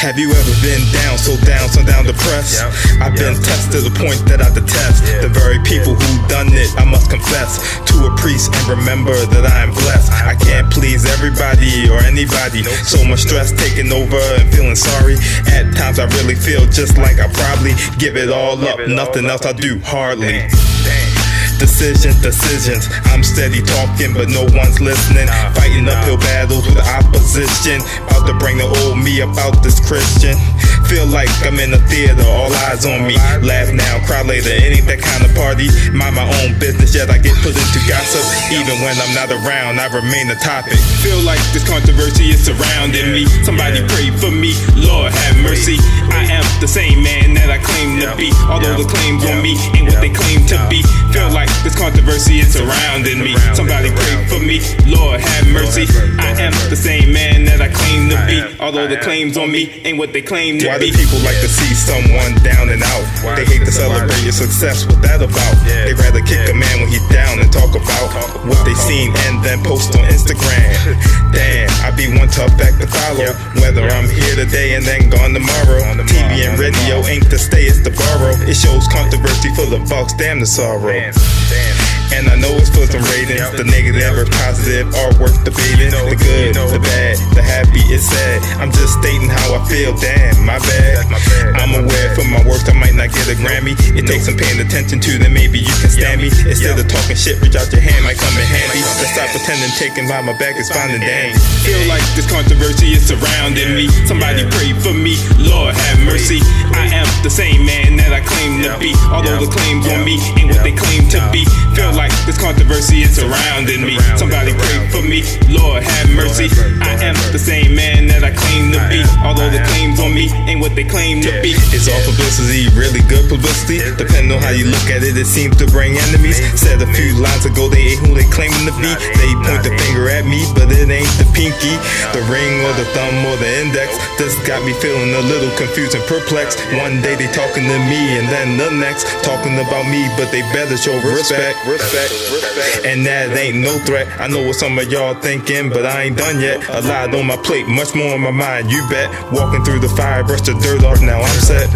Have you ever been down, so down depressed? I've been tested to the point that I detest the very people who done it. I must confess to a priest and remember that I am blessed. I can't please everybody or anybody. So much stress taking over and feeling sorry. At times I really feel just like I probably give it all up. Nothing else I do, hardly. Decisions, I'm steady talking but no one's listening. Fighting uphill battles with opposition. About to bring the old me about this Christian. Feel like I'm in a theater, all eyes on me. Laugh now, cry later, it ain't that kind of party. Mind my own business, yet I get put into gossip. Even when I'm not around, I remain a topic. Feel like this controversy is surrounding me. Somebody pray for me, Lord have mercy. I am the same man that I claim to be, although the claims on me ain't what they claim to be. Feel like this controversy is surrounding me. Somebody pray for me, Lord have mercy. I am the same man that I claim to be, although the claims on me ain't what they claim to be. Why do people like to see someone down and out? They hate to celebrate your success, what that about? They rather kick a man when he's down and talk about what they seen and then post on Instagram. Damn, I be one tough act to follow, whether I'm here today and then gone tomorrow. TV and radio ain't to stay, it's to borrow. It shows controversy for the bucks, damn the sorrow. And I know it's for some ratings, the negative or positive, artwork debating, the good, the bad, the happy, it's sad. I'm just stating how I feel, damn, my bad. I'm aware for my works I might not get a Grammy. It takes some paying attention to, then maybe you can stand me. Instead of talking shit, reach out your hand might come in handy. Let's stop pretending taking by my back is fine and dang. Feel like this controversy is surrounding me. Somebody pray for me, Lord have mercy. I am the same man that I claim to be, although the claims on me ain't what they claim to be. Feel like this controversy is surrounding me. Somebody pray for me, Lord have mercy. I am the same man that I claim to be, although the claims on me ain't what they claim to be. Is all publicity really good publicity? Depending on how you look at it, it seems to bring enemies. Said a few lines ago they ain't who they claiming to be. They point the finger at me, but it ain't the pinky, the ring or the thumb or the index. This got me feeling a little confused and perplexed. One day they talking to me and then the next talking about me, but they better show respect. And that ain't no threat. I know what some of y'all thinking, but I ain't done yet. A lot on my plate, much more on my mind, you bet. Walking through the fire, brush the dirt off, now I'm set.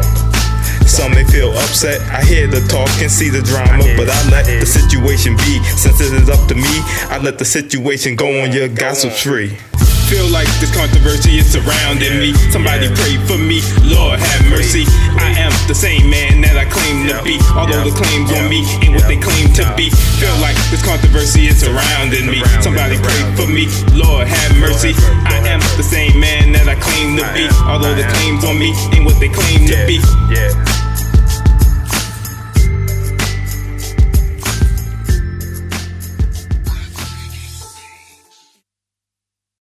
Some may feel upset, I hear the talk and see the drama, but I let the situation be. Since it is up to me, I let the situation go on your gossip tree. Feel like this controversy is surrounding me. Somebody pray for me, Lord have mercy. I am the same man that I claim to be, although the claims on me ain't what they claim to be. Feel like this controversy is surrounding me. Somebody pray for me, Lord have mercy. I am the same man that I claim to be, although the claims on me ain't what they claim to be.